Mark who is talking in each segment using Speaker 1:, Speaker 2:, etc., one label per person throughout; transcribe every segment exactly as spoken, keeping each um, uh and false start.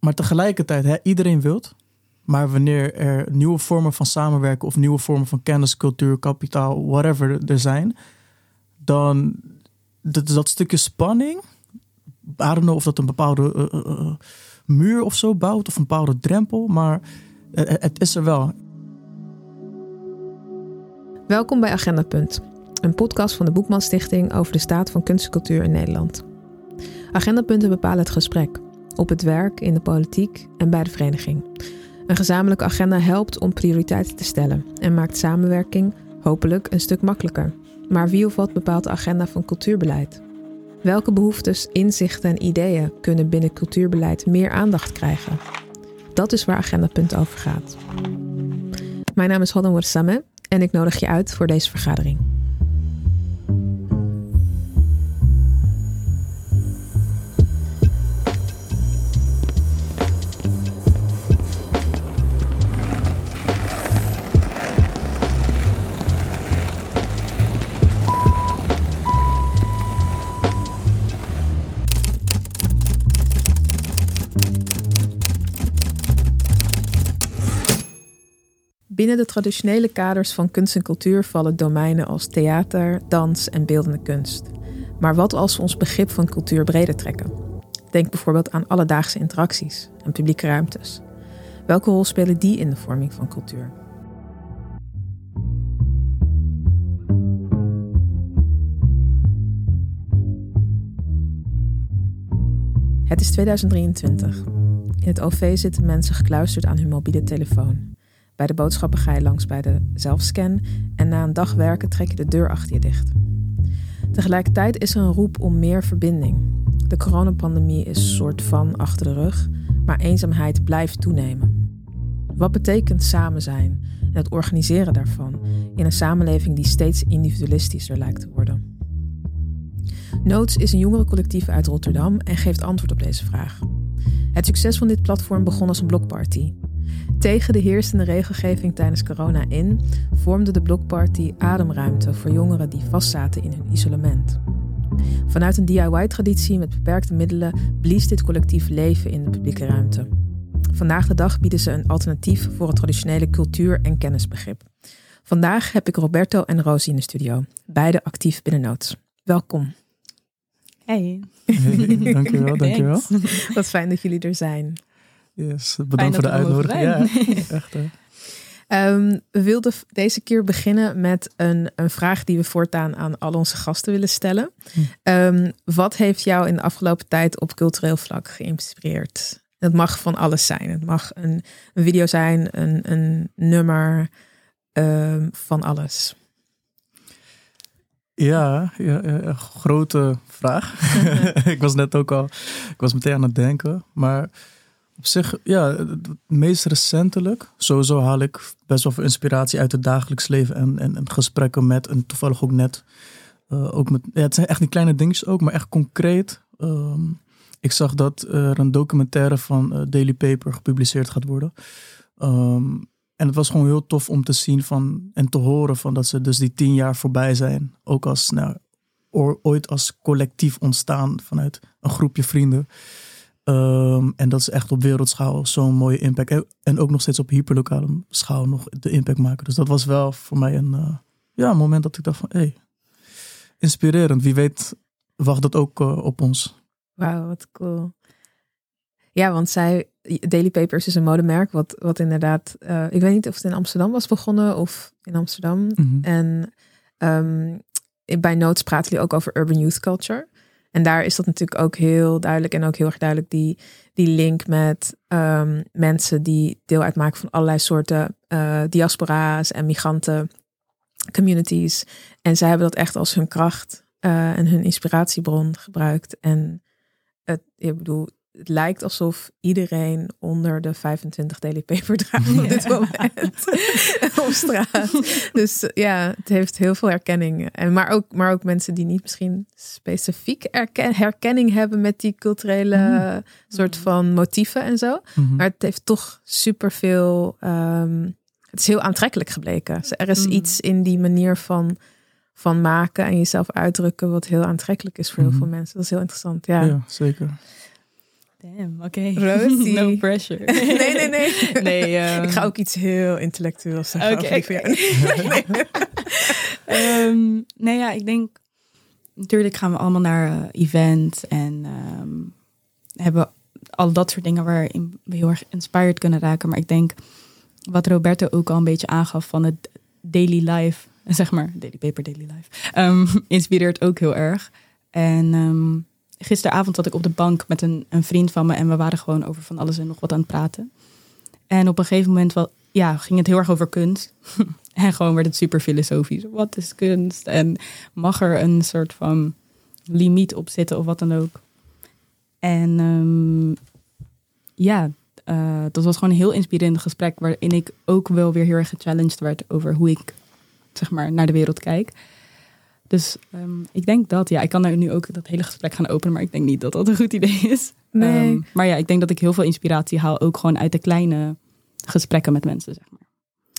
Speaker 1: maar tegelijkertijd, hè, iedereen wilt. Maar wanneer er nieuwe vormen van samenwerken of nieuwe vormen van kennis, cultuur, kapitaal, whatever er zijn, dan dat, dat stukje spanning, I don't know of dat een bepaalde uh, uh, muur of zo bouwt of een bepaalde drempel, maar uh, het is er wel.
Speaker 2: Welkom bij Agendapunt, een podcast van de Boekman Stichting over de staat van kunst en cultuur in Nederland. Agendapunten bepalen het gesprek, op het werk, in de politiek en bij de vereniging. Een gezamenlijke agenda helpt om prioriteiten te stellen en maakt samenwerking hopelijk een stuk makkelijker. Maar wie of wat bepaalt de agenda van cultuurbeleid? Welke behoeftes, inzichten en ideeën kunnen binnen cultuurbeleid meer aandacht krijgen? Dat is waar Agendapunt over gaat. Mijn naam is Hodden Warsame en ik nodig je uit voor deze vergadering. Binnen de traditionele kaders van kunst en cultuur vallen domeinen als theater, dans en beeldende kunst. Maar wat als we ons begrip van cultuur breder trekken? Denk bijvoorbeeld aan alledaagse interacties en publieke ruimtes. Welke rol spelen die in de vorming van cultuur? Het is tweeduizend drieëntwintig. In het O V zitten mensen gekluisterd aan hun mobiele telefoon. Bij de boodschappen ga je langs bij de zelfscan en na een dag werken trek je de deur achter je dicht. Tegelijkertijd is er een roep om meer verbinding. De coronapandemie is soort van achter de rug, maar eenzaamheid blijft toenemen. Wat betekent samen zijn en het organiseren daarvan in een samenleving die steeds individualistischer lijkt te worden? Notes is een jongerencollectief uit Rotterdam en geeft antwoord op deze vraag. Het succes van dit platform begon als een blokparty. Tegen de heersende regelgeving tijdens corona in vormde de blokparty ademruimte voor jongeren die vastzaten in hun isolement. Vanuit een D I Y-traditie met beperkte middelen blies dit collectief leven in de publieke ruimte. Vandaag de dag bieden ze een alternatief voor het traditionele cultuur- en kennisbegrip. Vandaag heb ik Roberto en Rosie in de studio, beide actief binnen Notes. Welkom.
Speaker 3: Hey.
Speaker 1: Hey, dankjewel, dankjewel.
Speaker 2: Wat fijn dat jullie er zijn.
Speaker 1: Yes, bedankt voor de uitnodiging. Ja, echt hè.
Speaker 2: Um, we wilden deze keer beginnen met een, een vraag die we voortaan aan al onze gasten willen stellen. Hm. Um, wat heeft jou in de afgelopen tijd op cultureel vlak geïnspireerd? Het mag van alles zijn. Het mag een, een video zijn, een, een nummer, um, van alles.
Speaker 1: Ja, ja, ja, grote vraag. Ik was net ook al, ik was meteen aan het denken, maar op zich, ja, het meest recentelijk, sowieso haal ik best wel veel inspiratie uit het dagelijks leven en, en, en gesprekken met, en toevallig ook net, uh, ook met, ja, het zijn echt die kleine dingetjes ook, maar echt concreet. Um, ik zag dat er een documentaire van uh, Daily Paper gepubliceerd gaat worden. Um, en het was gewoon heel tof om te zien van, en te horen van dat ze dus die tien jaar voorbij zijn. Ook als, nou, ooit als collectief ontstaan vanuit een groepje vrienden. Um, en dat ze echt op wereldschaal zo'n mooie impact. En ook nog steeds op hyperlokale schaal nog de impact maken. Dus dat was wel voor mij een, uh, ja, een moment dat ik dacht van, hé, hey, inspirerend. Wie weet wacht dat ook uh, op ons.
Speaker 2: Wauw, wat cool. Ja, want zij, Daily Papers is een modemerk wat, wat inderdaad, uh, ik weet niet of het in Amsterdam was begonnen of in Amsterdam. Mm-hmm. En um, bij Notes praten jullie ook over urban youth culture. En daar is dat natuurlijk ook heel duidelijk en ook heel erg duidelijk die, die link met um, mensen die deel uitmaken van allerlei soorten uh, diaspora's en migranten communities. En zij hebben dat echt als hun kracht uh, en hun inspiratiebron gebruikt. En het, ik bedoel, het lijkt alsof iedereen onder de vijfentwintig Daily Paper draagt op dit moment op straat. Dus ja, het heeft heel veel herkenning. En maar, ook, maar ook mensen die niet misschien specifiek herken, herkenning hebben met die culturele mm. soort van motieven en zo. Mm-hmm. Maar het heeft toch superveel... Um, het is heel aantrekkelijk gebleken. Dus er is mm. iets in die manier van, van maken en jezelf uitdrukken wat heel aantrekkelijk is voor mm-hmm. heel veel mensen. Dat is heel interessant, ja.
Speaker 1: Ja, zeker.
Speaker 3: Damn, oké.
Speaker 2: Okay. Rosie.
Speaker 3: No pressure.
Speaker 2: nee, nee, nee.
Speaker 3: nee um...
Speaker 2: Ik ga ook iets heel intellectueels zeggen.
Speaker 3: Oké. Okay, okay. um, nee, ja, ik denk... Natuurlijk gaan we allemaal naar uh, events en um, hebben al dat soort dingen waarin we heel erg inspired kunnen raken. Maar ik denk, wat Roberto ook al een beetje aangaf van het daily life, zeg maar, daily paper, daily life, um, inspireert ook heel erg. En um, gisteravond zat ik op de bank met een, een vriend van me en we waren gewoon over van alles en nog wat aan het praten. En op een gegeven moment wel, ja, ging het heel erg over kunst. En gewoon werd het super filosofisch. Wat is kunst? En mag er een soort van limiet op zitten of wat dan ook? En um, ja, uh, dat was gewoon een heel inspirerend gesprek, waarin ik ook wel weer heel erg gechallenged werd over hoe ik, zeg maar, naar de wereld kijk. Dus um, ik denk dat, ja, ik kan er nu ook dat hele gesprek gaan openen, maar ik denk niet dat dat een goed idee is.
Speaker 2: Nee.
Speaker 3: Um, maar ja, ik denk dat ik heel veel inspiratie haal, ook gewoon uit de kleine gesprekken met mensen, zeg maar.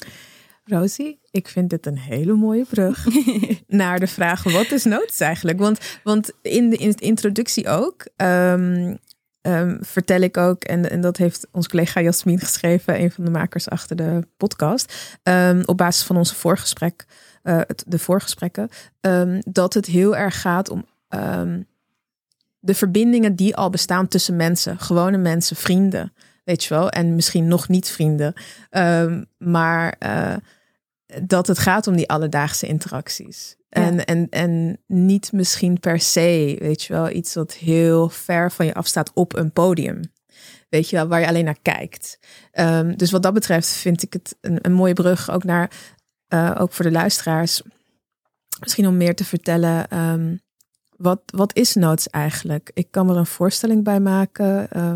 Speaker 2: Rosie, ik vind dit een hele mooie brug naar de vraag, wat is notes eigenlijk? Want, want in de in de introductie ook, um, um, vertel ik ook, en, en dat heeft onze collega Jasmin geschreven, een van de makers achter de podcast, um, op basis van onze voorgesprek, uh, de voorgesprekken, um, dat het heel erg gaat om um, de verbindingen die al bestaan tussen mensen, gewone mensen, vrienden, weet je wel, en misschien nog niet vrienden, um, maar uh, dat het gaat om die alledaagse interacties. Ja. En, en, en niet misschien per se, weet je wel, iets wat heel ver van je afstaat op een podium. Weet je wel, waar je alleen naar kijkt. Um, dus wat dat betreft vind ik het een, een mooie brug ook naar, uh, ook voor de luisteraars. Misschien om meer te vertellen, um, wat, wat is notes eigenlijk? Ik kan er een voorstelling bij maken, uh,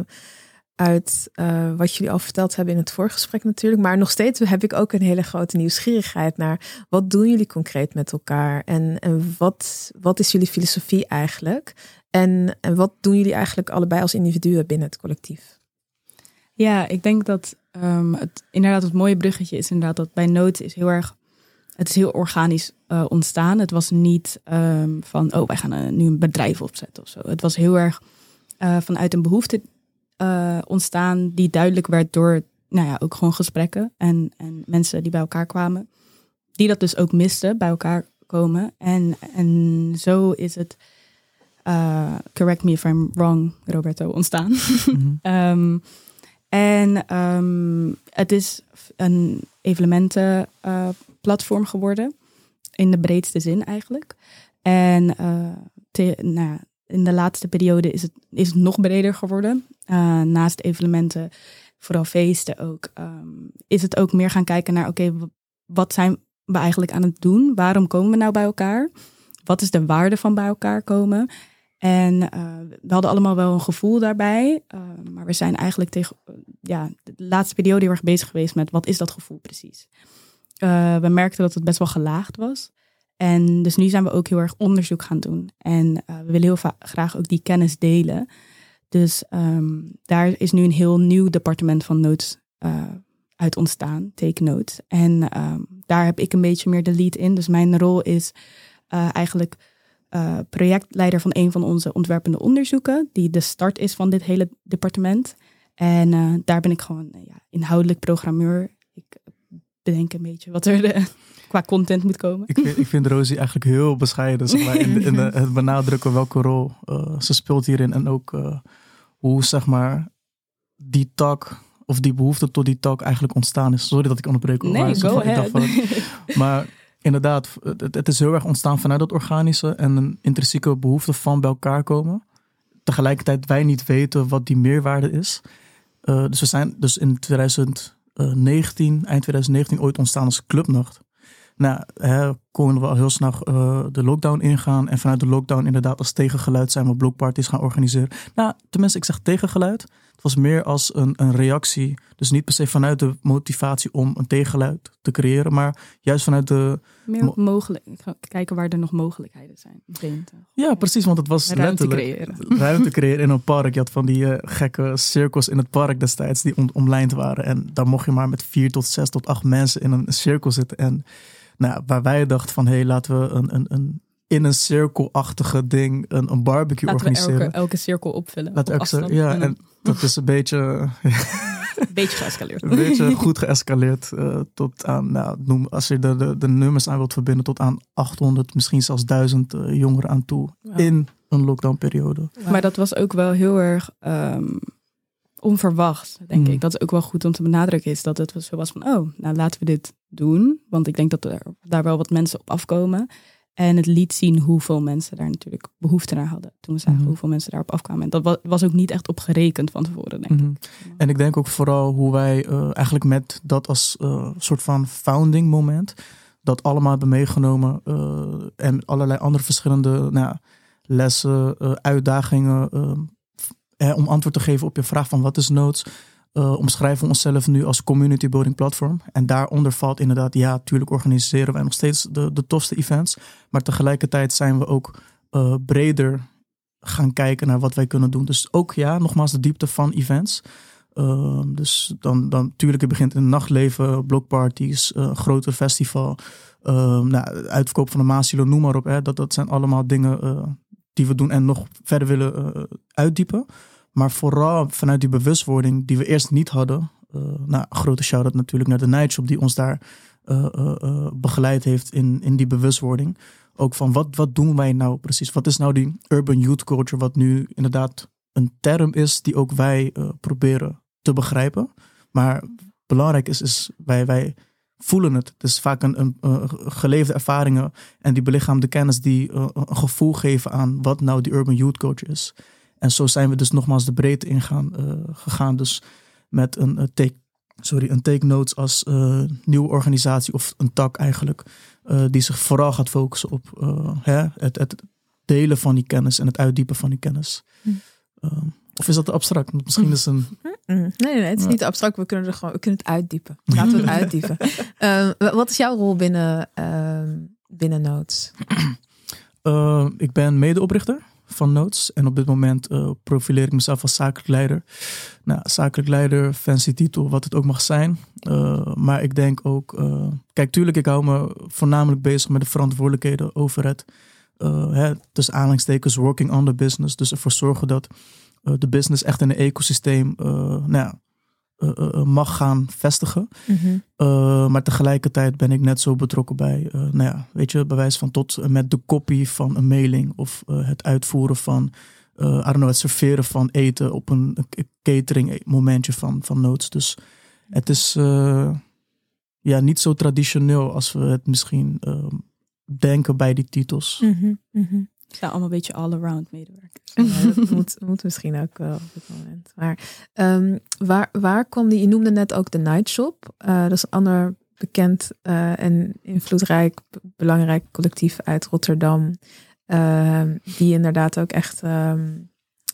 Speaker 2: uit uh, wat jullie al verteld hebben in het voorgesprek natuurlijk. Maar nog steeds heb ik ook een hele grote nieuwsgierigheid naar, wat doen jullie concreet met elkaar? En, en wat, wat is jullie filosofie eigenlijk? En, en wat doen jullie eigenlijk allebei als individuen binnen het collectief?
Speaker 3: Ja, ik denk dat um, het inderdaad het mooie bruggetje is inderdaad dat bij Notes is heel erg, het is heel organisch uh, ontstaan. Het was niet um, van, oh, wij gaan uh, nu een bedrijf opzetten of zo. Het was heel erg uh, vanuit een behoefte Uh, ontstaan die duidelijk werd door, nou ja, ook gewoon gesprekken en, en mensen die bij elkaar kwamen, die dat dus ook misten, bij elkaar komen. En, en zo is het, uh, correct me if I'm wrong, Roberto, ontstaan. Mm-hmm. um, en um, het is een evenementenplatform uh, geworden, in de breedste zin eigenlijk. En uh, te, nou, in de laatste periode is het, is het nog breder geworden. Uh, naast evenementen, vooral feesten ook, um, is het ook meer gaan kijken naar, oké, okay, wat zijn we eigenlijk aan het doen? Waarom komen we nou bij elkaar? Wat is de waarde van bij elkaar komen? En uh, we hadden allemaal wel een gevoel daarbij. Uh, maar we zijn eigenlijk tegen, uh, ja, de laatste periode heel erg bezig geweest met, wat is dat gevoel precies? Uh, we merkten dat het best wel gelaagd was. En dus nu zijn we ook heel erg onderzoek gaan doen. En uh, we willen heel va- graag ook die kennis delen. Dus um, daar is nu een heel nieuw departement van Notes uh, uit ontstaan, Take Notes. En um, daar heb ik een beetje meer de lead in. Dus mijn rol is uh, eigenlijk uh, projectleider van een van onze ontwerpende onderzoeken, die de start is van dit hele departement. En uh, daar ben ik gewoon uh, ja, inhoudelijk programmeur. Ik bedenk een beetje wat er de, qua content moet komen.
Speaker 1: Ik vind, ik vind Rosie eigenlijk heel bescheiden, zeg maar, in, de, in de, het benadrukken welke rol uh, ze speelt hierin. En ook uh, hoe, zeg maar, die tak of die behoefte tot die tak eigenlijk ontstaan is. Sorry dat ik onderbreek.
Speaker 3: Nee,
Speaker 1: maar,
Speaker 3: go ahead.
Speaker 1: Van, maar inderdaad, het, het is heel erg ontstaan vanuit dat organische en een intrinsieke behoefte van bij elkaar komen. Tegelijkertijd wij niet weten wat die meerwaarde is. Uh, dus we zijn dus in twintig negentien, eind twintig negentien ooit ontstaan als clubnacht. Nou, hè, konden we al heel snel uh, de lockdown ingaan. En vanuit de lockdown inderdaad als tegengeluid zijn we blockparties gaan organiseren. Nou, tenminste, ik zeg tegengeluid. Het was meer als een, een reactie. Dus niet per se vanuit de motivatie om een tegengeluid te creëren. Maar juist vanuit de...
Speaker 3: Meer mo- mogelijk. Kijken waar er nog mogelijkheden zijn. Denk,
Speaker 1: ja, precies. Want het was
Speaker 3: ruimte
Speaker 1: letterlijk...
Speaker 3: Creëren.
Speaker 1: Ruimte creëren in een park. Je had van die uh, gekke cirkels in het park destijds die om, omlijnd waren. En daar mocht je maar met vier tot zes tot acht mensen in een cirkel zitten. En nou, waar wij dachten van, hé, hey, laten we een, een, een in een cirkelachtige ding een, een barbecue
Speaker 3: Laten
Speaker 1: organiseren.
Speaker 3: we elke, elke cirkel opvullen.
Speaker 1: Laten
Speaker 3: op
Speaker 1: we elke,
Speaker 3: afstand.
Speaker 1: ja, en dat is een beetje...
Speaker 3: Een beetje geëscaleerd.
Speaker 1: Een beetje goed geëscaleerd uh, tot aan, nou, noem, als je de, de, de nummers aan wilt verbinden, tot aan achthonderd, misschien zelfs duizend uh, jongeren aan toe wow. in een lockdownperiode.
Speaker 3: Wow. Maar dat was ook wel heel erg um, onverwacht, denk mm. ik. Dat is ook wel goed om te benadrukken, is dat het zo was van, oh, nou laten we dit doen. Want ik denk dat er daar wel wat mensen op afkomen. En het liet zien hoeveel mensen daar natuurlijk behoefte naar hadden. Toen we zagen mm-hmm. hoeveel mensen daarop afkwamen. En dat was, was ook niet echt op gerekend van tevoren, denk mm-hmm. ik.
Speaker 1: En ik denk ook vooral hoe wij uh, eigenlijk met dat als uh, soort van founding moment, dat allemaal hebben meegenomen. Uh, en allerlei andere verschillende nou, lessen, uh, uitdagingen. Uh, eh, om antwoord te geven op je vraag van wat is Notes. Uh, omschrijven we onszelf nu als community building platform. En daaronder valt inderdaad, ja, natuurlijk organiseren wij nog steeds de, de tofste events. Maar tegelijkertijd zijn we ook uh, breder gaan kijken naar wat wij kunnen doen. Dus ook, ja, nogmaals de diepte van events. Uh, dus dan, dan natuurlijk, het begint in het nachtleven, blockparties, een uh, groter festival. Uh, nou, uitverkoop van de Maasilo, noem maar op. Hè. Dat, dat zijn allemaal dingen uh, die we doen en nog verder willen uh, uitdiepen. Maar vooral vanuit die bewustwording die we eerst niet hadden. Uh, nou, een grote shout-out natuurlijk naar de Nightshop die ons daar uh, uh, uh, begeleid heeft in, in die bewustwording. Ook van wat, wat doen wij nou precies? Wat is nou die urban youth culture wat nu inderdaad een term is die ook wij uh, proberen te begrijpen. Maar belangrijk is, is wij, wij voelen het. Het is vaak een, een, een geleefde ervaringen en die belichaamde kennis die uh, een gevoel geven aan wat nou die urban youth culture is. En zo zijn we dus nogmaals de breedte ingaan uh, gegaan. Dus met een, uh, take, sorry, een Take Notes als uh, nieuwe organisatie of een tak eigenlijk. Uh, die zich vooral gaat focussen op uh, hè, het, het delen van die kennis en het uitdiepen van die kennis. Mm. Uh, of is dat te abstract? Misschien is een...
Speaker 2: Nee, nee, nee, het is ja. niet te abstract. We kunnen, er gewoon, we kunnen het uitdiepen. Laten we het uitdiepen. Uh, wat is jouw rol binnen, uh, binnen Notes?
Speaker 1: Uh, ik ben medeoprichter van Notes. En op dit moment uh, profileer ik mezelf als zakelijk leider. Nou, zakelijk leider, fancy titel, wat het ook mag zijn. Uh, maar ik denk ook... Uh, kijk, tuurlijk, ik hou me voornamelijk bezig met de verantwoordelijkheden over het... Uh, hè, tussen aanhalingstekens working on the business. Dus ervoor zorgen dat uh, de business echt in een ecosysteem uh, nou ja, uh, uh, mag gaan vestigen. Mm-hmm. Uh, maar tegelijkertijd ben ik net zo betrokken bij, uh, nou ja, weet je, bewijs van tot uh, met de copy van een mailing of uh, het uitvoeren van, uh, I don't know, het serveren van eten op een, een catering momentje van, van Notes. Dus het is uh, ja, niet zo traditioneel als we het misschien uh, denken bij die titels.
Speaker 2: Mm-hmm. Mm-hmm.
Speaker 3: Het zijn allemaal een beetje all-around medewerkers.
Speaker 2: Ja, dat moet, moet misschien ook wel op dit moment. Maar um, waar, waar kwam die, je noemde net ook de Nightshop. Uh, dat is een ander bekend uh, en invloedrijk, belangrijk collectief uit Rotterdam. Uh, die inderdaad ook echt um,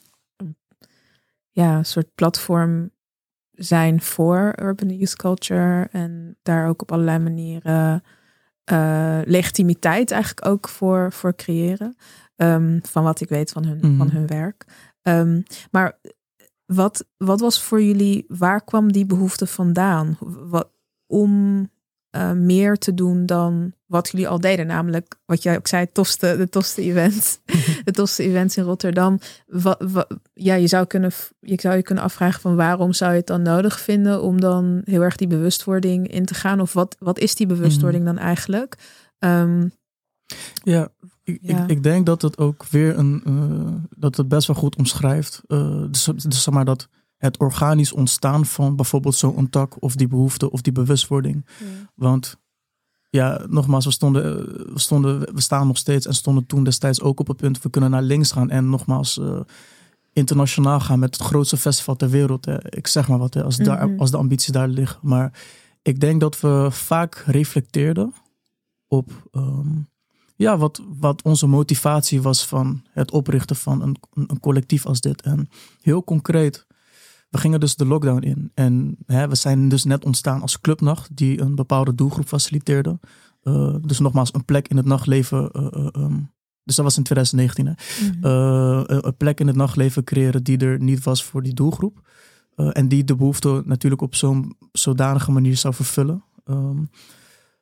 Speaker 2: ja, een soort platform zijn voor urban youth culture. En daar ook op allerlei manieren uh, legitimiteit eigenlijk ook voor, voor creëren. Um, van wat ik weet van hun, mm. van hun werk. Um, maar wat, wat was voor jullie, waar kwam die behoefte vandaan? Wat, om uh, meer te doen dan wat jullie al deden. Namelijk, wat jij ook zei, tofste, de tofste events. de tofste events in Rotterdam. Wat, wat, ja, je zou, kunnen, je zou je kunnen afvragen van waarom zou je het dan nodig vinden om dan heel erg die bewustwording in te gaan? Of wat, wat is die bewustwording mm. dan eigenlijk? Um,
Speaker 1: ja, ik, ja. Ik, ik denk dat het ook weer een uh, dat het best wel goed omschrijft. Uh, dus, dus zeg maar dat het organisch ontstaan van bijvoorbeeld zo'n tak of die behoefte of die bewustwording. Ja. Want ja, nogmaals, we stonden, we stonden, we staan nog steeds en stonden toen destijds ook op het punt, we kunnen naar links gaan en nogmaals uh, internationaal gaan met het grootste festival ter wereld. Hè. Ik zeg maar wat, hè, als, mm-hmm. daar, als de ambities daar liggen. Maar ik denk dat we vaak reflecteerden op um, ja, wat, wat onze motivatie was van het oprichten van een, een collectief als dit. En heel concreet, we gingen dus de lockdown in. En hè, we zijn dus net ontstaan als clubnacht die een bepaalde doelgroep faciliteerde. Uh, dus nogmaals, een plek in het nachtleven. Uh, uh, um, dus dat was in twintig negentien. Hè? Mm-hmm. Uh, een plek in het nachtleven creëren die er niet was voor die doelgroep. Uh, en die de behoefte natuurlijk op zo'n zodanige manier zou vervullen. Um,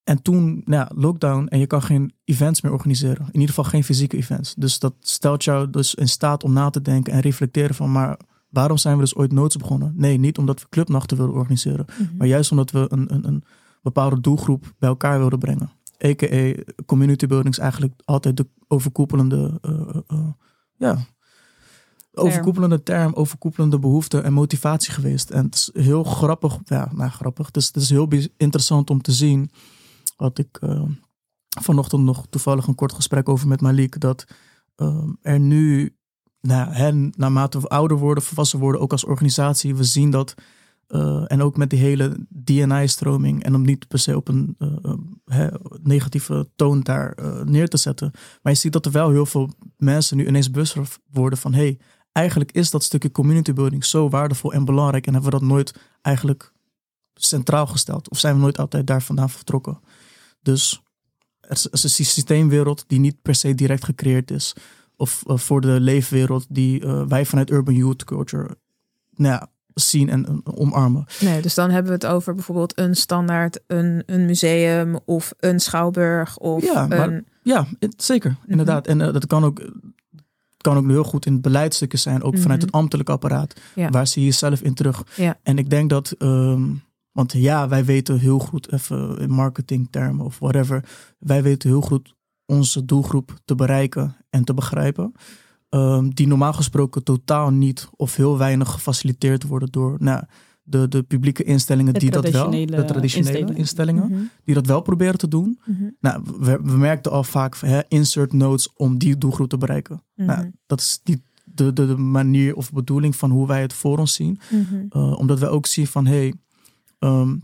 Speaker 1: en toen, nou ja, lockdown en je kan geen events meer organiseren. In ieder geval geen fysieke events. Dus dat stelt jou dus in staat om na te denken en reflecteren van, maar waarom zijn we dus ooit Notes begonnen? Nee, niet omdat we clubnachten wilden organiseren. Mm-hmm. Maar juist omdat we een, een, een bepaalde doelgroep bij elkaar wilden brengen. A K A community building is eigenlijk altijd de overkoepelende, uh, uh, ja, overkoepelende term, overkoepelende behoefte en motivatie geweest. En het is heel grappig, ja, nou grappig. Het is, het is heel interessant om te zien. Had ik uh, vanochtend nog toevallig een kort gesprek over met Malik, dat uh, er nu, nou, hè, naarmate we ouder worden, volwassen worden, ook als organisatie, we zien dat, uh, en ook met die hele D en I-stroming, en om niet per se op een uh, uh, hè, negatieve toon daar uh, neer te zetten, maar je ziet dat er wel heel veel mensen nu ineens bewust worden van, hey, eigenlijk is dat stukje community building zo waardevol en belangrijk en hebben we dat nooit eigenlijk centraal gesteld, of zijn we nooit altijd daar vandaan vertrokken. Dus er is een systeemwereld die niet per se direct gecreëerd is. Of uh, voor de leefwereld die uh, wij vanuit Urban Youth Culture nou ja, zien en uh, omarmen.
Speaker 2: Nee, dus dan hebben we het over bijvoorbeeld een standaard, een, een museum of een schouwburg. Of
Speaker 1: ja, maar,
Speaker 2: een...
Speaker 1: ja, het, zeker, mm-hmm. inderdaad. En uh, dat kan ook, kan ook heel goed in beleidsstukken zijn, ook mm-hmm. vanuit het ambtelijk apparaat. Ja. Waar zie je jezelf in terug? Ja. En ik denk dat... Um, Want ja, wij weten heel goed, even in marketingtermen of whatever, wij weten heel goed onze doelgroep te bereiken en te begrijpen. Um, die normaal gesproken totaal niet of heel weinig gefaciliteerd worden door nou, de, de publieke instellingen,
Speaker 3: de
Speaker 1: die dat wel, de traditionele instellingen, instellingen mm-hmm. die dat wel proberen te doen. Mm-hmm. Nou, we, we merkten al vaak hè, insert notes om die doelgroep te bereiken. Mm-hmm. Nou, dat is niet de, de, de manier of bedoeling van hoe wij het voor ons zien. Mm-hmm. Uh, omdat wij ook zien van, hey, Um,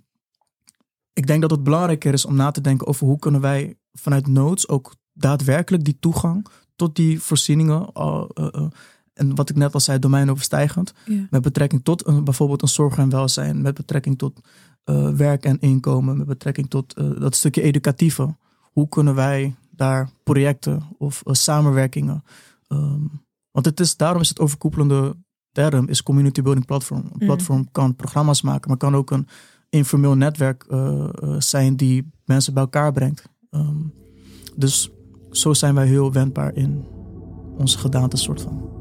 Speaker 1: ik denk dat het belangrijker is om na te denken over hoe kunnen wij vanuit Notes ook daadwerkelijk die toegang tot die voorzieningen, uh, uh, uh, en wat ik net al zei, domeinoverstijgend, yeah. met betrekking tot een, bijvoorbeeld een zorg en welzijn, met betrekking tot uh, werk en inkomen, met betrekking tot uh, dat stukje educatieve. Hoe kunnen wij daar projecten of uh, samenwerkingen, um, want het is, daarom is het overkoepelende term is community building platform. Een platform mm. kan programma's maken, maar kan ook een informeel netwerk uh, uh, zijn die mensen bij elkaar brengt. Um, dus zo zijn wij heel wendbaar in onze gedaante soort van.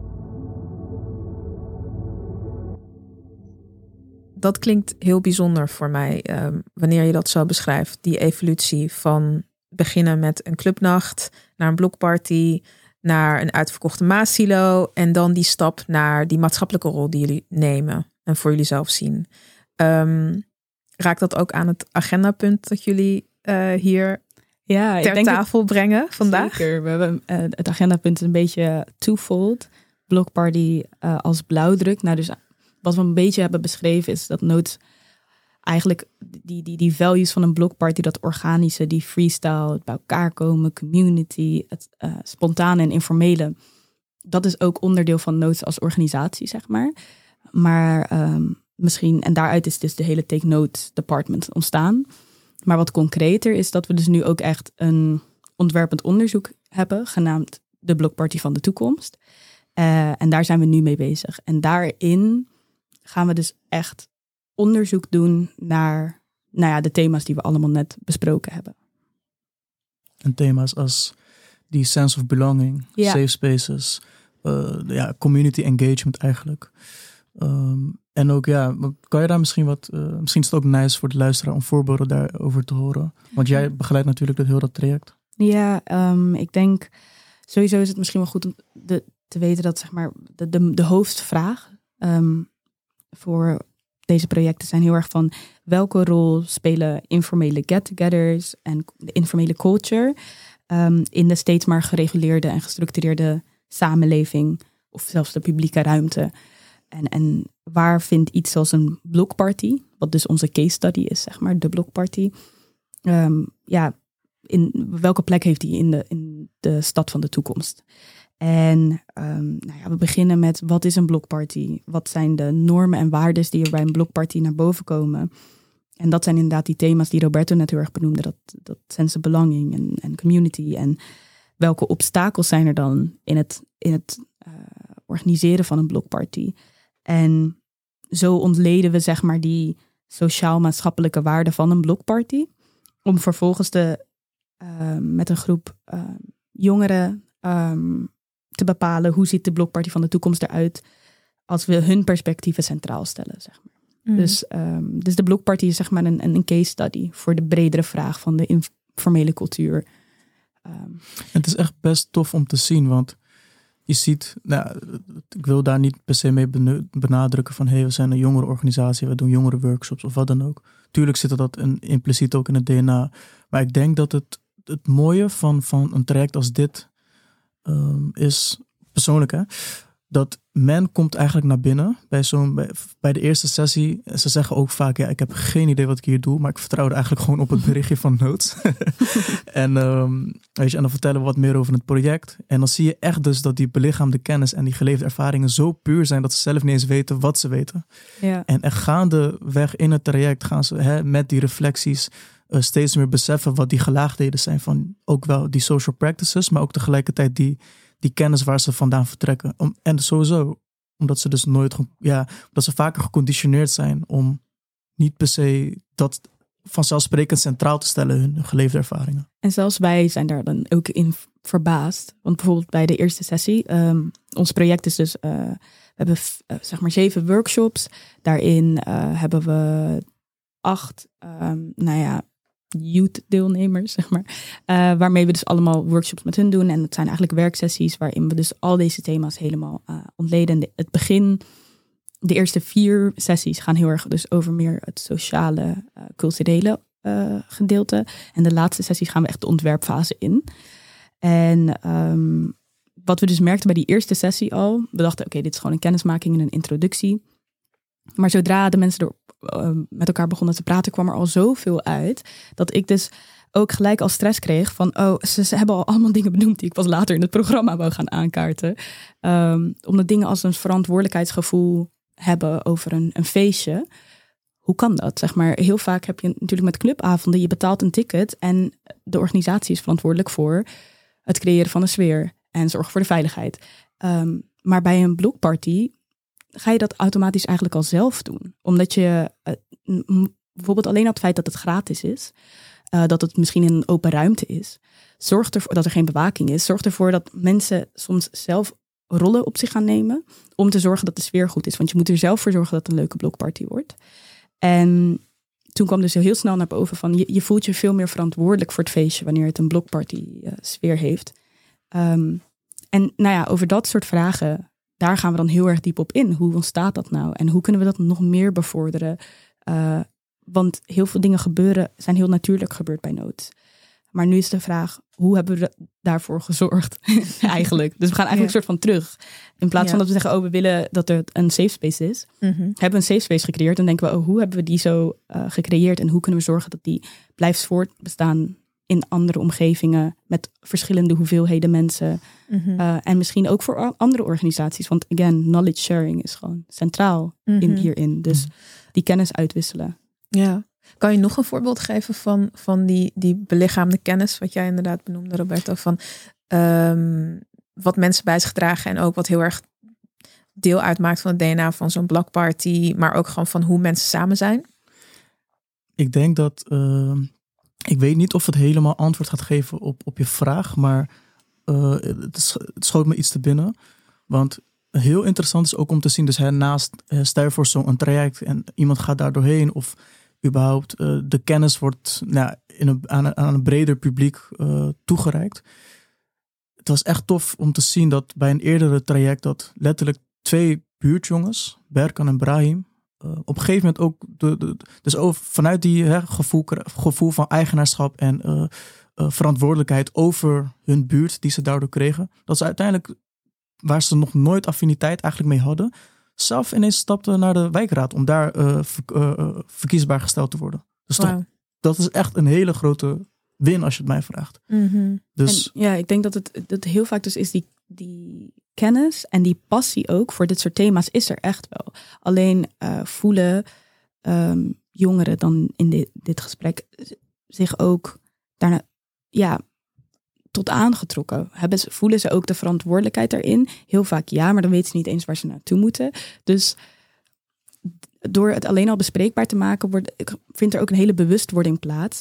Speaker 2: Dat klinkt heel bijzonder voor mij, um, wanneer je dat zo beschrijft. Die evolutie van beginnen met een clubnacht naar een blokparty, naar een uitverkochte Maasilo en dan die stap naar die maatschappelijke rol die jullie nemen en voor jullie zelf zien. Um, raakt dat ook aan het agendapunt dat jullie uh, hier ja, ter tafel het, brengen vandaag?
Speaker 3: Zeker. We hebben uh, het agendapunt een beetje twofold. Blockparty uh, als blauwdruk. Nou, dus wat we een beetje hebben beschreven is dat Notes eigenlijk die, die, die values van een blockparty, dat organische, die freestyle, het bij elkaar komen, community, het uh, spontane en informele. Dat is ook onderdeel van Notes als organisatie, zeg maar. Maar um, misschien, en daaruit is dus de hele Take Notes department ontstaan. Maar wat concreter is dat we dus nu ook echt een ontwerpend onderzoek hebben, genaamd de Blockparty van de toekomst. Uh, en daar zijn we nu mee bezig. En daarin gaan we dus echt onderzoek doen naar nou ja, de thema's die we allemaal net besproken hebben.
Speaker 1: En thema's als die sense of belonging, ja. safe spaces, uh, ja, community engagement eigenlijk. Um, en ook, ja, kan je daar misschien wat, uh, misschien is het ook nice voor de luisteraar om voorbeelden daarover te horen. Want jij begeleidt natuurlijk dat heel dat traject.
Speaker 3: Ja, um, ik denk, sowieso is het misschien wel goed om de, te weten dat, zeg maar, de, de, de hoofdvraag um, voor deze projecten zijn heel erg van welke rol spelen informele get-togethers en de informele culture um, in de steeds maar gereguleerde en gestructureerde samenleving of zelfs de publieke ruimte. En, en waar vindt iets zoals een blockparty, wat dus onze case study is, zeg maar, de blockparty, um, ja, in welke plek heeft die in de, in de stad van de toekomst? En um, nou ja, we beginnen met wat is een blockparty? Wat zijn de normen en waarden die er bij een blockparty naar boven komen? En dat zijn inderdaad die thema's die Roberto net heel erg benoemde. Dat, dat sense of belonging en, en community. En welke obstakels zijn er dan in het, in het uh, organiseren van een blockparty? En zo ontleden we zeg maar die sociaal-maatschappelijke waarden van een blockparty. om vervolgens de, uh, met een groep uh, jongeren um, te bepalen hoe ziet de blokparty van de toekomst eruit als we hun perspectieven centraal stellen, zeg maar. Mm. Dus, um, dus de blokparty is zeg maar een, een case study voor de bredere vraag van de informele cultuur. Um.
Speaker 1: Het is echt best tof om te zien, want je ziet, nou, ik wil daar niet per se mee benadrukken van hey, we zijn een jongere organisatie, we doen jongere workshops of wat dan ook. Tuurlijk zit dat in, impliciet ook in het D N A. Maar ik denk dat het, het mooie van, van een traject als dit um, is, persoonlijk hè, dat men komt eigenlijk naar binnen bij, zo'n, bij, bij de eerste sessie. Ze zeggen ook vaak, ja, ik heb geen idee wat ik hier doe, maar ik vertrouw er eigenlijk gewoon op het berichtje van Notes. en, um, weet je, en dan vertellen we wat meer over het project. En dan zie je echt dus dat die belichaamde kennis en die geleefde ervaringen zo puur zijn dat ze zelf niet eens weten wat ze weten.
Speaker 3: Ja.
Speaker 1: En echt gaandeweg in het traject gaan ze hè, met die reflecties uh, steeds meer beseffen wat die gelaagdheden zijn van ook wel die social practices, maar ook tegelijkertijd die die kennis waar ze vandaan vertrekken. Om, en sowieso, omdat ze dus nooit, ja, dat ze vaker geconditioneerd zijn om niet per se dat vanzelfsprekend centraal te stellen, hun geleefde ervaringen.
Speaker 3: En zelfs wij zijn daar dan ook in verbaasd. Want bijvoorbeeld bij de eerste sessie, um, ons project is dus, uh, we hebben uh, zeg maar zeven workshops. Daarin uh, hebben we acht, um, nou ja, youth-deelnemers, zeg maar. Uh, waarmee we dus allemaal workshops met hun doen. En het zijn eigenlijk werksessies waarin we dus al deze thema's helemaal uh, ontleden. De, het begin, de eerste vier sessies gaan heel erg dus over meer het sociale, uh, culturele uh, gedeelte. En de laatste sessies gaan we echt de ontwerpfase in. En um, wat we dus merkten bij die eerste sessie al, we dachten, oké, okay, dit is gewoon een kennismaking en een introductie. Maar zodra de mensen er uh, met elkaar begonnen te praten, kwam er al zoveel uit, dat ik dus ook gelijk al stress kreeg van, oh, ze, ze hebben al allemaal dingen benoemd die ik pas later in het programma wou gaan aankaarten. Um, omdat dingen als een verantwoordelijkheidsgevoel hebben over een, een feestje. Hoe kan dat? Zeg maar, heel vaak heb je natuurlijk met clubavonden, je betaalt een ticket en de organisatie is verantwoordelijk voor het creëren van een sfeer en zorgen voor de veiligheid. Um, maar bij een blokparty ga je dat automatisch eigenlijk al zelf doen. Omdat je uh, m- bijvoorbeeld alleen op het feit dat het gratis is, uh, dat het misschien in een open ruimte is, zorgt ervoor dat er geen bewaking is, zorgt ervoor dat mensen soms zelf rollen op zich gaan nemen om te zorgen dat de sfeer goed is. Want je moet er zelf voor zorgen dat het een leuke blokparty wordt. En toen kwam dus heel snel naar boven van, je, je voelt je veel meer verantwoordelijk voor het feestje wanneer het een blokparty uh, sfeer heeft. Um, en nou ja, over dat soort vragen, daar gaan we dan heel erg diep op in. Hoe ontstaat dat nou? En hoe kunnen we dat nog meer bevorderen? Uh, want heel veel dingen gebeuren, zijn heel natuurlijk gebeurd bij Notes. Maar nu is de vraag, hoe hebben we daarvoor gezorgd? eigenlijk. Dus we gaan eigenlijk ja. een soort van terug. In plaats ja. van dat we zeggen, oh, we willen dat er een safe space is. Mm-hmm. Hebben we een safe space gecreëerd. Dan denken we, oh, hoe hebben we die zo uh, gecreëerd? En hoe kunnen we zorgen dat die blijft voortbestaan in andere omgevingen met verschillende hoeveelheden mensen. Mm-hmm. Uh, en misschien ook voor andere organisaties. Want again, knowledge sharing is gewoon centraal mm-hmm. in, hierin. Dus mm-hmm. die kennis uitwisselen.
Speaker 2: Ja. Kan je nog een voorbeeld geven van, van die, die belichaamde kennis, wat jij inderdaad benoemde, Roberto, van um, wat mensen bij zich dragen en ook wat heel erg deel uitmaakt van het D N A van zo'n blockparty, maar ook gewoon van hoe mensen samen zijn?
Speaker 1: Ik denk dat, uh, ik weet niet of het helemaal antwoord gaat geven op, op je vraag, maar uh, het, het schoot me iets te binnen. Want heel interessant is ook om te zien, dus hè, naast uh, stel voor zo'n traject en iemand gaat daar doorheen of überhaupt uh, de kennis wordt nou, in een, aan, aan een breder publiek uh, toegereikt. Het was echt tof om te zien dat bij een eerdere traject dat letterlijk twee buurtjongens, Berkan en Brahim, uh, op een gegeven moment ook de, de, dus over, vanuit die hè, gevoel, gevoel van eigenaarschap en uh, uh, verantwoordelijkheid over hun buurt die ze daardoor kregen, dat ze uiteindelijk, waar ze nog nooit affiniteit eigenlijk mee hadden, zelf ineens stapte naar de wijkraad om daar uh, ver, uh, verkiesbaar gesteld te worden. Dus wow. toch, dat is echt een hele grote win als je het mij vraagt.
Speaker 3: Mm-hmm. Dus en, ja, ik denk dat het dat heel vaak dus is die, die kennis en die passie ook voor dit soort thema's is er echt wel. Alleen uh, voelen um, jongeren dan in dit, dit gesprek zich ook daarna, ja, tot aangetrokken. Hebben ze, voelen ze ook de verantwoordelijkheid daarin? Heel vaak ja, maar dan weten ze niet eens waar ze naartoe moeten. Dus door het alleen al bespreekbaar te maken, wordt, vindt er ook een hele bewustwording plaats.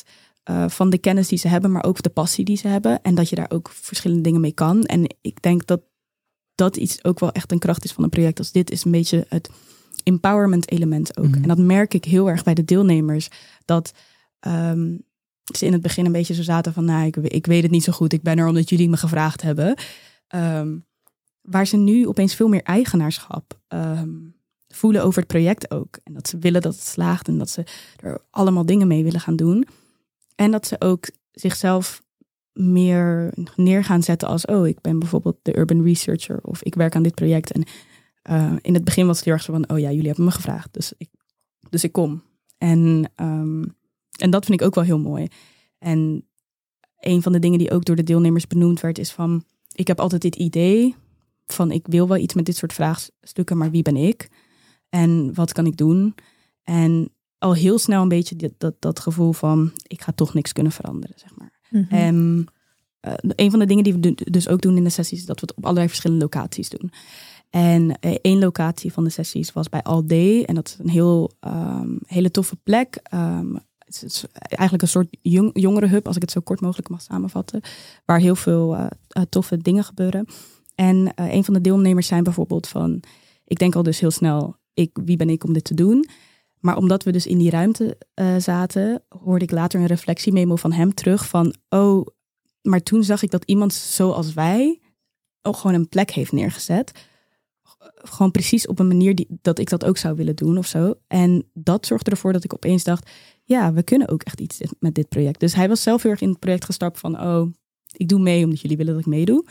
Speaker 3: uh, van de kennis die ze hebben, maar ook de passie die ze hebben. En dat je daar ook verschillende dingen mee kan. En ik denk dat dat iets ook wel echt een kracht is van een project als dit. Is een beetje het empowerment element ook. Mm-hmm. En dat merk ik heel erg bij de deelnemers. Dat um, ze in het begin een beetje zo zaten van, nou, ik, ik weet het niet zo goed. Ik ben er omdat jullie me gevraagd hebben. Um, waar ze nu opeens veel meer eigenaarschap um, voelen over het project ook. En dat ze willen dat het slaagt en dat ze er allemaal dingen mee willen gaan doen. En dat ze ook zichzelf meer neer gaan zetten als, oh, ik ben bijvoorbeeld de urban researcher of ik werk aan dit project. En uh, in het begin was het heel erg zo van, oh ja, jullie hebben me gevraagd, dus ik, dus ik kom. En, um, en dat vind ik ook wel heel mooi. En een van de dingen die ook door de deelnemers benoemd werd is van, ik heb altijd dit idee van, ik wil wel iets met dit soort vraagstukken, maar wie ben ik? En wat kan ik doen? En al heel snel een beetje dat, dat, dat gevoel van, ik ga toch niks kunnen veranderen, zeg maar. Mm-hmm. En uh, een van de dingen die we do- dus ook doen in de sessies, is dat we het op allerlei verschillende locaties doen. En uh, één locatie van de sessies was bij All Day. En dat is een heel, um, hele toffe plek. Um, het is eigenlijk een soort jong, jongerenhub, als ik het zo kort mogelijk mag samenvatten. Waar heel veel uh, uh, toffe dingen gebeuren. En uh, een van de deelnemers zijn bijvoorbeeld van, ik denk al dus heel snel, ik, wie ben ik om dit te doen? Maar omdat we dus in die ruimte uh, zaten, hoorde ik later een reflectiememo van hem terug van, oh, maar toen zag ik dat iemand zoals wij ook gewoon een plek heeft neergezet. Gewoon precies op een manier die, dat ik dat ook zou willen doen of zo. En dat zorgde ervoor dat ik opeens dacht, ja, we kunnen ook echt iets met dit project. Dus hij was zelf heel erg in het project gestapt van, oh, ik doe mee omdat jullie willen dat ik meedoe.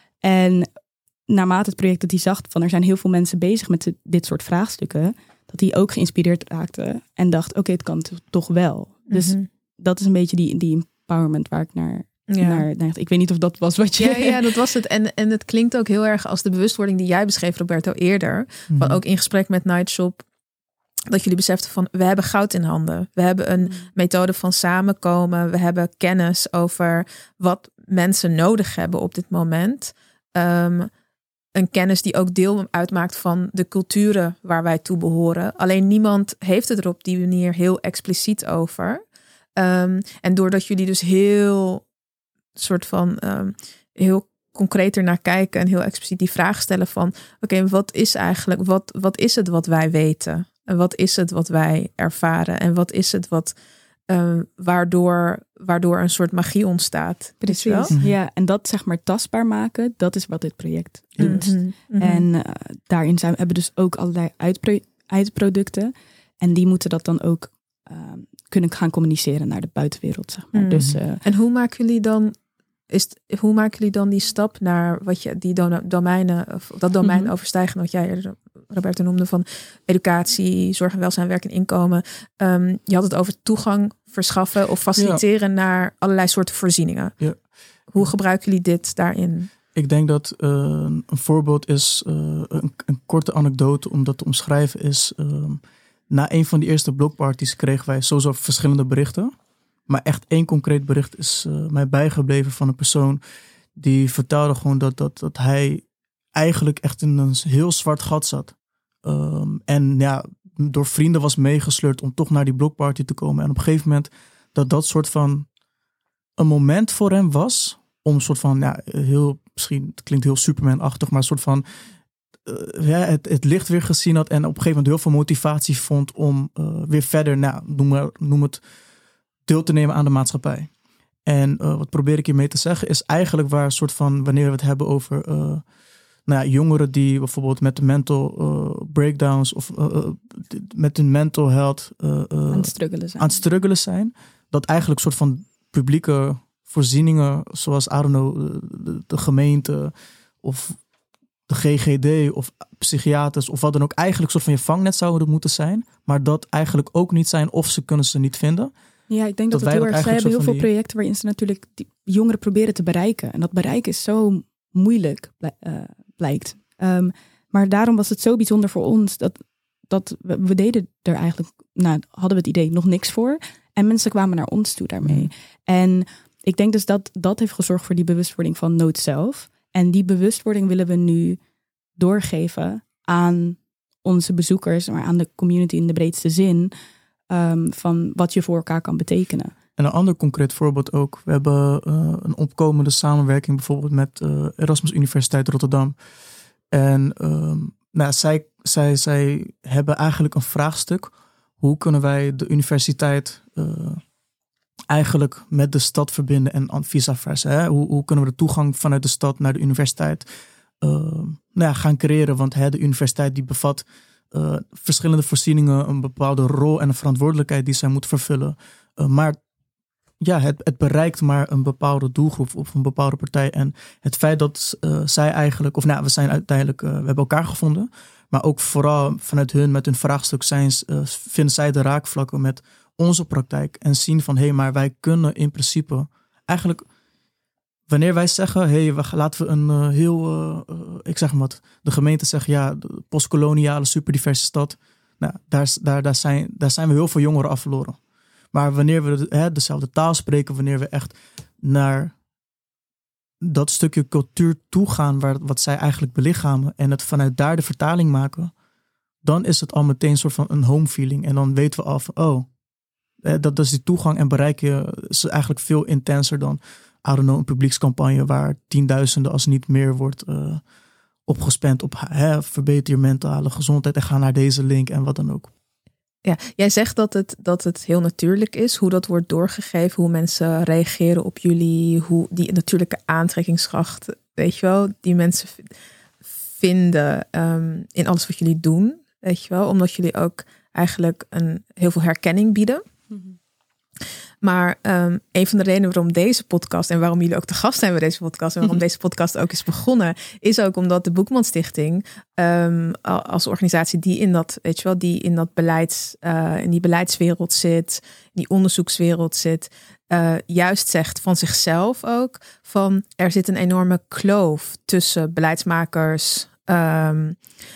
Speaker 3: En naarmate het project dat hij zag van, er zijn heel veel mensen bezig met dit soort vraagstukken, dat hij ook geïnspireerd raakte en dacht, oké, okay, het kan t- toch wel. Dus mm-hmm. dat is een beetje die, die empowerment waar ik naar, ja. naar, naar... Ik weet niet of dat was wat je...
Speaker 2: Ja, ja dat was het. En, en het klinkt ook heel erg als de bewustwording die jij beschreef, Roberto, eerder. Mm-hmm. Van ook in gesprek met Nightshop, dat jullie beseften van, we hebben goud in handen. We hebben een mm-hmm. methode van samenkomen. We hebben kennis over wat mensen nodig hebben op dit moment. Um, Een kennis die ook deel uitmaakt van de culturen waar wij toe behoren. Alleen niemand heeft het er op die manier heel expliciet over. Um, en doordat jullie dus heel soort van um, heel concreter naar kijken en heel expliciet die vraag stellen van, oké, okay, wat is eigenlijk, wat, wat is het wat wij weten? En wat is het wat wij ervaren? En wat is het wat Uh, waardoor, waardoor een soort magie ontstaat.
Speaker 3: Precies, mm-hmm. ja. En dat zeg maar tastbaar maken, dat is wat dit project doet. Mm-hmm. Mm-hmm. En uh, daarin zijn, hebben we dus ook allerlei uitpro- uitproducten. En die moeten dat dan ook uh, kunnen gaan communiceren naar de buitenwereld, zeg maar. Mm-hmm. Dus, uh,
Speaker 2: en hoe maken jullie dan, is het, hoe maken jullie dan die stap naar wat je die do- domeinen, of dat domein mm-hmm. overstijgen, wat jij, Roberto, noemde van educatie, zorg en welzijn, werk en inkomen. Um, je had het over toegang verschaffen of faciliteren ja. naar allerlei soorten voorzieningen. Ja. Hoe gebruiken jullie dit daarin?
Speaker 1: Ik denk dat uh, een voorbeeld is, uh, een, een korte anekdote om dat te omschrijven is, uh, na een van die eerste blockparties kregen wij sowieso verschillende berichten. Maar echt één concreet bericht is uh, mij bijgebleven van een persoon die vertelde gewoon dat, dat, dat hij eigenlijk echt in een heel zwart gat zat. Um, en ja, door vrienden was meegesleurd om toch naar die blockparty te komen. En op een gegeven moment dat dat soort van een moment voor hem was om een soort van, ja, heel, misschien, het klinkt heel Superman-achtig, maar een soort van uh, ja, het, het licht weer gezien had en op een gegeven moment heel veel motivatie vond om uh, weer verder, nou, noem, maar, noem het, deel te nemen aan de maatschappij. En uh, wat probeer ik hiermee te zeggen is eigenlijk waar een soort van, wanneer we het hebben over uh, nou ja, jongeren die bijvoorbeeld met de mental uh, breakdowns of uh, met hun mental health uh, uh,
Speaker 3: aan het struggelen zijn.
Speaker 1: aan het struggelen zijn, dat eigenlijk een soort van publieke voorzieningen zoals, I don't know, de, de gemeente of de G G D of psychiaters of wat dan ook eigenlijk een soort van je vangnet zouden moeten zijn, maar dat eigenlijk ook niet zijn of ze kunnen ze niet vinden.
Speaker 3: Ja, ik denk dat, dat het heel erg, zij hebben heel veel die... projecten waarin ze natuurlijk die jongeren proberen te bereiken. En dat bereiken is zo moeilijk, uh, blijkt. Um, maar daarom was het zo bijzonder voor ons dat, dat we, we deden er eigenlijk, nou hadden we het idee, nog niks voor. En mensen kwamen naar ons toe daarmee. Mm. En ik denk dus dat dat heeft gezorgd voor die bewustwording van nood zelf. En die bewustwording willen we nu doorgeven aan onze bezoekers, maar aan de community in de breedste zin. Um, van wat je voor elkaar kan betekenen.
Speaker 1: En een ander concreet voorbeeld ook. We hebben uh, een opkomende samenwerking bijvoorbeeld met uh, Erasmus Universiteit Rotterdam. En um, nou, zij, zij, zij hebben eigenlijk een vraagstuk. Hoe kunnen wij de universiteit uh, eigenlijk met de stad verbinden en vice versa? Hè? Hoe, hoe kunnen we de toegang vanuit de stad naar de universiteit uh, nou ja, gaan creëren? Want hè, de universiteit die bevat uh, verschillende voorzieningen, een bepaalde rol en een verantwoordelijkheid die zij moet vervullen. Uh, maar ja, het, het bereikt maar een bepaalde doelgroep of een bepaalde partij. En het feit dat uh, zij eigenlijk, of nou, we zijn uiteindelijk, uh, we hebben elkaar gevonden. Maar ook vooral vanuit hun, met hun vraagstuk zijn, uh, vinden zij de raakvlakken met onze praktijk. En zien van, hé, hey, maar wij kunnen in principe eigenlijk, wanneer wij zeggen, hé, hey, we, laten we een uh, heel, uh, uh, ik zeg maar wat, de gemeente zegt, ja, de postkoloniale superdiverse stad. Nou, daar, daar, daar, zijn, daar zijn we heel veel jongeren af verloren. Maar wanneer we hè, dezelfde taal spreken, wanneer we echt naar dat stukje cultuur toegaan, waar, wat zij eigenlijk belichamen, en het vanuit daar de vertaling maken, dan is het al meteen een soort van een home feeling. En dan weten we al van, oh, dat, dat is die toegang en bereik je is eigenlijk veel intenser dan, I don't know, een publiekscampagne waar tienduizenden als niet meer wordt uh, opgespend op hè, verbeter je mentale gezondheid en ga naar deze link en wat dan ook.
Speaker 2: Ja, jij zegt dat het, dat het heel natuurlijk is, hoe dat wordt doorgegeven, hoe mensen reageren op jullie, hoe die natuurlijke aantrekkingskracht, weet je wel, die mensen vinden um, in alles wat jullie doen, weet je wel, omdat jullie ook eigenlijk een, heel veel herkenning bieden. Mm-hmm. Maar um, een van de redenen waarom deze podcast en waarom jullie ook te gast zijn bij deze podcast en waarom deze podcast ook is begonnen, is ook omdat de Boekman Stichting um, als organisatie die in dat, weet je wel, die in dat beleids, uh, in die beleidswereld zit, in die onderzoekswereld zit, uh, juist zegt van zichzelf ook van er zit een enorme kloof tussen beleidsmakers, um,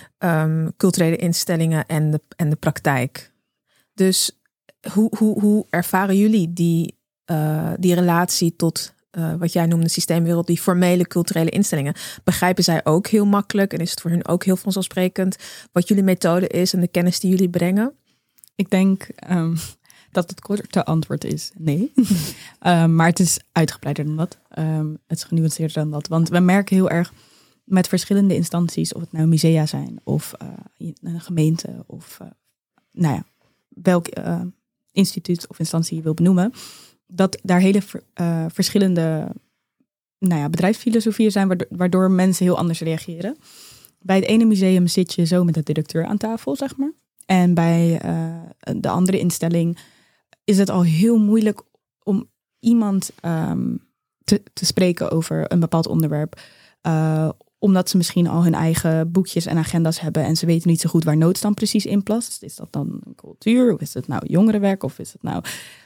Speaker 2: um, culturele instellingen en de, en de praktijk. Dus Hoe, hoe, hoe ervaren jullie die, uh, die relatie tot uh, wat jij noemde systeemwereld, die formele culturele instellingen? Begrijpen zij ook heel makkelijk en is het voor hun ook heel vanzelfsprekend wat jullie methode is en de kennis die jullie brengen?
Speaker 3: Ik denk um, dat het korte antwoord is nee. um, maar het is uitgebreider dan dat. Um, het is genuanceerder dan dat. Want we merken heel erg met verschillende instanties, of het nou musea zijn of uh, een gemeente of uh, nou ja, welk uh, instituut of instantie je wil benoemen, dat daar hele uh, verschillende nou ja, bedrijfsfilosofieën zijn, waardoor, waardoor mensen heel anders reageren. Bij het ene museum zit je zo met de directeur aan tafel, zeg maar. En bij uh, de andere instelling is het al heel moeilijk om iemand um, te, te spreken over een bepaald onderwerp. Uh, omdat ze misschien al hun eigen boekjes en agenda's hebben en ze weten niet zo goed waar nood dan precies in plast. Is dat dan cultuur? Of is het nou jongerenwerk? Of is het nou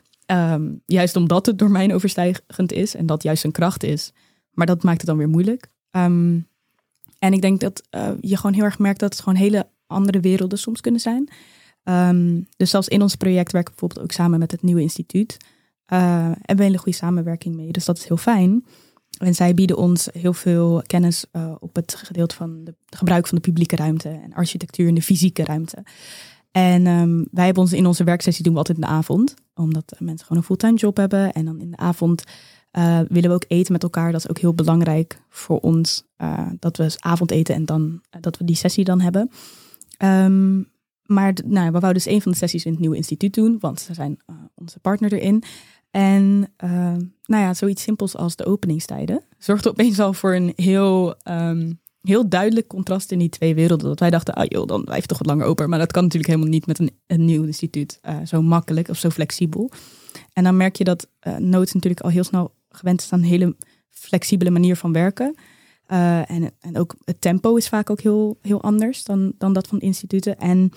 Speaker 3: um, juist omdat het domeinoverstijgend is en dat juist een kracht is. Maar dat maakt het dan weer moeilijk. Um, en ik denk dat uh, je gewoon heel erg merkt dat het gewoon hele andere werelden soms kunnen zijn. Um, dus zelfs in ons project werken we bijvoorbeeld ook samen met het Nieuwe Instituut. Uh, hebben we een hele goede samenwerking mee. Dus dat is heel fijn. En zij bieden ons heel veel kennis uh, op het gedeelte van de gebruik van de publieke ruimte en architectuur in de fysieke ruimte. En um, wij hebben ons in onze werksessie doen we altijd in de avond, omdat mensen gewoon een fulltime job hebben. En dan in de avond uh, willen we ook eten met elkaar. Dat is ook heel belangrijk voor ons, uh, dat we avondeten en dan uh, dat we die sessie dan hebben. Um, maar nou, we wouden dus een van de sessies in het Nieuwe Instituut doen, want ze zijn uh, onze partner erin. En uh, nou ja, zoiets simpels als de openingstijden zorgde opeens al voor een heel, um, heel duidelijk contrast in die twee werelden. Dat wij dachten, ah joh, dan blijft het toch wat langer open. Maar dat kan natuurlijk helemaal niet met een, een nieuw instituut uh, zo makkelijk of zo flexibel. En dan merk je dat uh, Noods natuurlijk al heel snel gewend is aan een hele flexibele manier van werken. Uh, en, en ook het tempo is vaak ook heel, heel anders dan, dan dat van instituten. En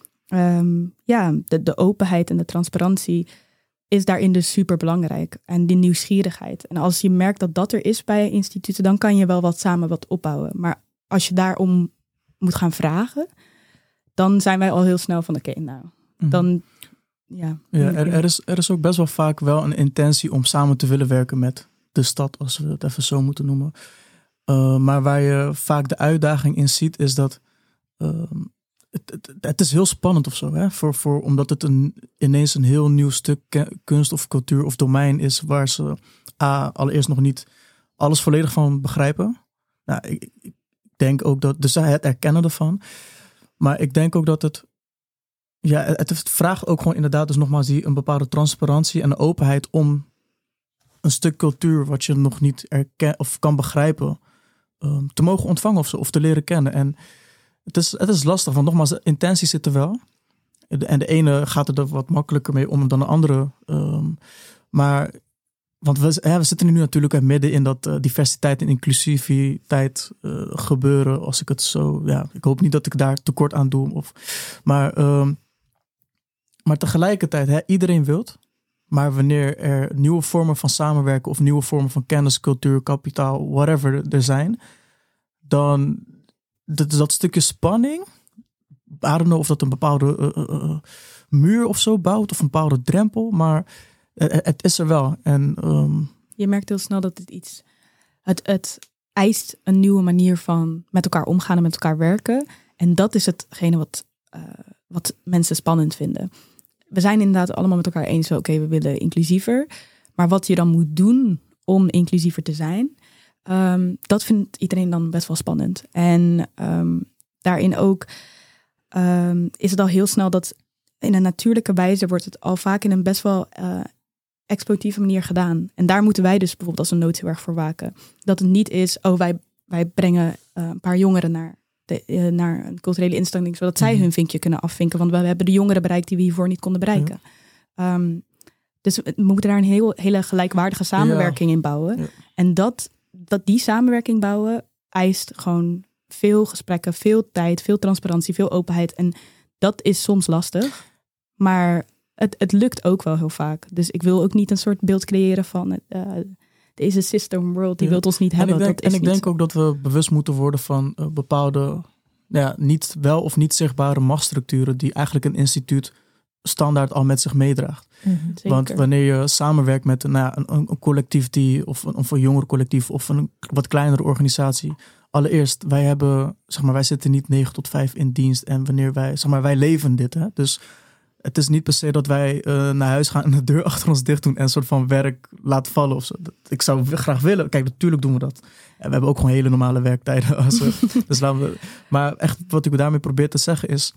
Speaker 3: um, ja, de, de openheid en de transparantie is daarin dus super belangrijk. En die nieuwsgierigheid. En als je merkt dat dat er is bij instituten, dan kan je wel wat samen wat opbouwen. Maar als je daarom moet gaan vragen, dan zijn wij al heel snel van oké, okay, nou, mm-hmm. dan ja.
Speaker 1: ja er, er, is, er is ook best wel vaak wel een intentie om samen te willen werken met de stad, als we het even zo moeten noemen. Uh, maar waar je vaak de uitdaging in ziet, is dat uh, het, het, het is heel spannend of zo. Hè? Voor, voor, omdat het een, ineens een heel nieuw stuk kunst of cultuur of domein is. Waar ze A, allereerst nog niet alles volledig van begrijpen. Nou, ik, ik denk ook dat, dus het erkennen ervan. Maar ik denk ook dat het, ja, het vraagt ook gewoon inderdaad dus nogmaals die een bepaalde transparantie en openheid om een stuk cultuur wat je nog niet erken of kan begrijpen, um, te mogen ontvangen of zo, of te leren kennen. En het is, het is lastig, want nogmaals, de intentie zit er wel. En de ene gaat er wat makkelijker mee om dan de andere. Um, maar, want we, ja, we zitten nu natuurlijk midden in dat uh, diversiteit en inclusiviteit uh, gebeuren. Als ik het zo, ja, ik hoop niet dat ik daar tekort aan doe. Of, maar, um, maar tegelijkertijd, hè, iedereen wilt. Maar wanneer er nieuwe vormen van samenwerken of nieuwe vormen van kennis, cultuur, kapitaal, whatever er zijn, dan dat, dat stukje spanning, I don't know of dat een bepaalde uh, uh, muur of zo bouwt of een bepaalde drempel, maar het, het is er wel. En, um,
Speaker 3: je merkt heel snel dat het iets, het, het eist een nieuwe manier van met elkaar omgaan en met elkaar werken. En dat is hetgene wat, uh, wat mensen spannend vinden. We zijn inderdaad allemaal met elkaar eens, oké, okay, we willen inclusiever. Maar wat je dan moet doen om inclusiever te zijn, um, dat vindt iedereen dan best wel spannend. En um, daarin ook um, is het al heel snel dat in een natuurlijke wijze wordt het al vaak in een best wel uh, exploitieve manier gedaan. En daar moeten wij dus bijvoorbeeld als een nood heel erg voor waken. Dat het niet is, oh, wij, wij brengen uh, een paar jongeren naar De, uh, naar een culturele instelling, zodat zij hun vinkje kunnen afvinken. Want we hebben de jongeren bereikt die we hiervoor niet konden bereiken. Ja. Um, dus we moeten daar een heel, hele gelijkwaardige samenwerking ja. in bouwen. Ja. En dat, dat die samenwerking bouwen eist gewoon veel gesprekken, veel tijd, veel transparantie, veel openheid. En dat is soms lastig. Maar het, het lukt ook wel heel vaak. Dus ik wil ook niet een soort beeld creëren van uh, deze system world, die ja. wil ons niet hebben.
Speaker 1: En ik denk,
Speaker 3: dat is
Speaker 1: en ik denk ook dat we bewust moeten worden van uh, bepaalde ja, niet wel of niet zichtbare machtsstructuren die eigenlijk een instituut standaard al met zich meedraagt.
Speaker 3: Mm-hmm,
Speaker 1: Want wanneer je samenwerkt met nou, een, een collectief die, of een, of een jongerencollectief of een wat kleinere organisatie. Allereerst, wij hebben, zeg maar, wij zitten niet negen tot vijf in dienst en wanneer wij, zeg maar, wij leven dit. Hè? Dus het is niet per se dat wij uh, naar huis gaan en de deur achter ons dicht doen en een soort van werk laten vallen of zo. Ik zou graag willen. Kijk, natuurlijk doen we dat. En we hebben ook gewoon hele normale werktijden. Als we, dus laten we, maar echt wat ik daarmee probeer te zeggen is,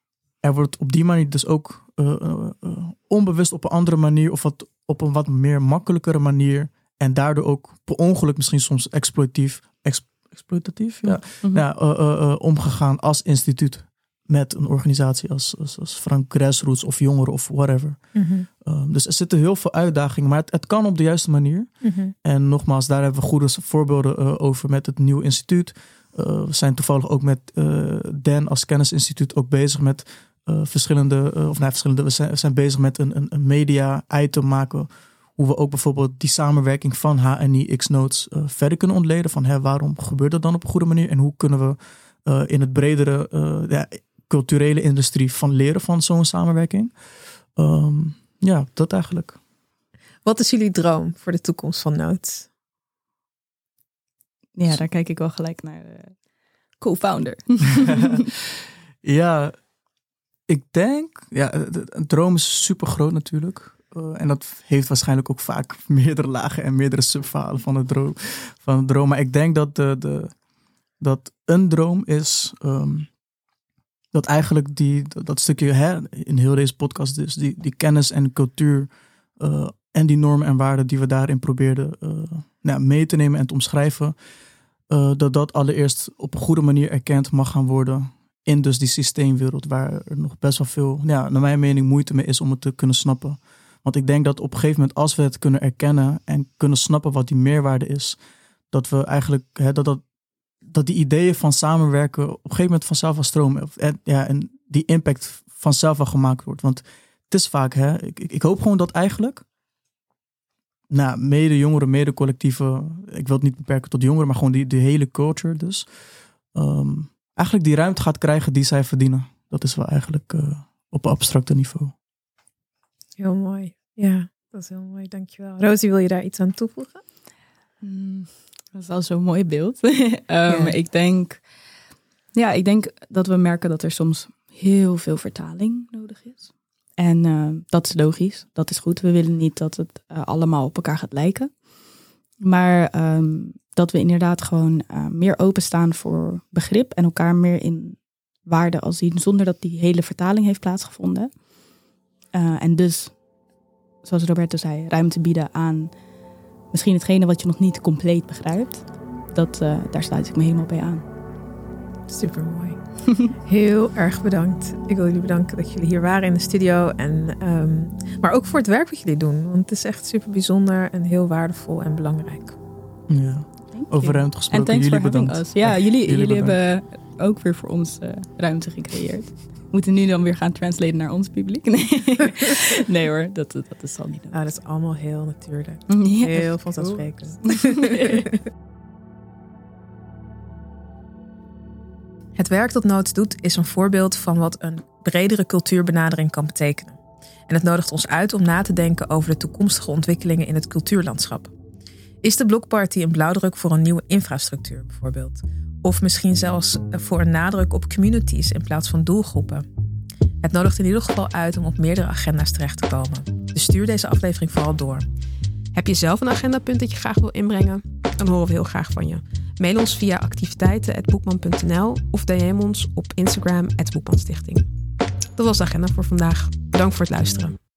Speaker 1: er wordt op die manier dus ook uh, uh, uh, onbewust op een andere manier of wat, op een wat meer makkelijkere manier en daardoor ook per ongeluk misschien soms exploitief, ex, exploitatief ja, mm-hmm. ja, uh, uh, uh, omgegaan als instituut. Met een organisatie als, als, als Frank Grassroots of jongeren of whatever.
Speaker 2: Mm-hmm.
Speaker 1: Um, dus er zitten heel veel uitdagingen, maar het, het kan op de juiste manier.
Speaker 2: Mm-hmm.
Speaker 1: En nogmaals, daar hebben we goede voorbeelden uh, over met het nieuwe instituut. Uh, we zijn toevallig ook met uh, Dan als kennisinstituut ook bezig met uh, verschillende, uh, of nee, verschillende, we zijn, we zijn bezig met een, een, een media item maken. Hoe we ook bijvoorbeeld die samenwerking van H N I X-Notes uh, verder kunnen ontleden. Van hè, waarom gebeurt dat dan op een goede manier? En hoe kunnen we uh, in het bredere uh, ja, culturele industrie van leren van zo'n samenwerking. Um, ja, dat eigenlijk.
Speaker 2: Wat is jullie droom voor de toekomst van Notes?
Speaker 3: Ja, daar kijk ik wel gelijk naar de co-founder.
Speaker 1: Ja, ik denk, ja, een droom is super groot natuurlijk. Uh, en dat heeft waarschijnlijk ook vaak meerdere lagen en meerdere subverhalen van de droom. Van de droom. Maar ik denk dat, de, de, dat een droom is Um, dat eigenlijk die, dat stukje hè, in heel deze podcast dus die, die kennis en cultuur uh, en die normen en waarden die we daarin probeerden uh, nou, mee te nemen en te omschrijven, uh, dat dat allereerst op een goede manier erkend mag gaan worden in dus die systeemwereld waar er nog best wel veel, ja, naar mijn mening, moeite mee is om het te kunnen snappen. Want ik denk dat op een gegeven moment als we het kunnen erkennen en kunnen snappen wat die meerwaarde is, dat we eigenlijk, hè, dat dat dat die ideeën van samenwerken op een gegeven moment vanzelf wel stromen. En, ja, en die impact vanzelf wel gemaakt wordt. Want het is vaak, hè, ik, ik hoop gewoon dat eigenlijk, nou, mede jongeren, mede collectieven, ik wil het niet beperken tot jongeren, maar gewoon die, die hele culture dus, um, eigenlijk die ruimte gaat krijgen die zij verdienen. Dat is wel eigenlijk uh, op een abstracte niveau.
Speaker 2: Heel mooi. Ja, dat is heel mooi. Dankjewel. Rosie, wil je daar iets aan toevoegen?
Speaker 3: Mm. Dat is wel zo'n mooi beeld. um, ja. Ik denk, ja, ik denk dat we merken dat er soms heel veel vertaling nodig is. En uh, dat is logisch, dat is goed. We willen niet dat het uh, allemaal op elkaar gaat lijken. Maar um, dat we inderdaad gewoon uh, meer openstaan voor begrip en elkaar meer in waarde als zien, zonder dat die hele vertaling heeft plaatsgevonden. Uh, en dus, zoals Roberto zei, ruimte bieden aan misschien hetgene wat je nog niet compleet begrijpt. Dat, uh, daar sluit ik me helemaal bij aan.
Speaker 2: Super mooi. Heel erg bedankt. Ik wil jullie bedanken dat jullie hier waren in de studio. En, um, maar ook voor het werk wat jullie doen. Want het is echt super bijzonder en heel waardevol en belangrijk.
Speaker 1: Ja, over ruimte gesproken.
Speaker 3: En thanks
Speaker 1: jullie
Speaker 3: for having
Speaker 1: bedankt.
Speaker 3: us. Ja, jullie, jullie, jullie hebben
Speaker 1: bedankt.
Speaker 3: ook weer voor ons uh, ruimte gecreëerd. We moeten nu dan weer gaan translaten naar ons publiek. Nee, nee hoor, dat, dat is al niet nodig.
Speaker 2: Ah, dat is allemaal heel natuurlijk.
Speaker 3: Ja,
Speaker 2: heel vanzelfsprekend. Het werk dat Notes doet is een voorbeeld van wat een bredere cultuurbenadering kan betekenen. En het nodigt ons uit om na te denken over de toekomstige ontwikkelingen in het cultuurlandschap. Is de Blockparty een blauwdruk voor een nieuwe infrastructuur bijvoorbeeld? Of misschien zelfs voor een nadruk op communities in plaats van doelgroepen? Het nodigt in ieder geval uit om op meerdere agenda's terecht te komen. Dus stuur deze aflevering vooral door. Heb je zelf een agendapunt dat je graag wil inbrengen? Dan horen we heel graag van je. Mail ons via activiteiten at boekman punt n l of D M ons op Instagram at boekmanstichting. Dat was de agenda voor vandaag. Bedankt voor het luisteren.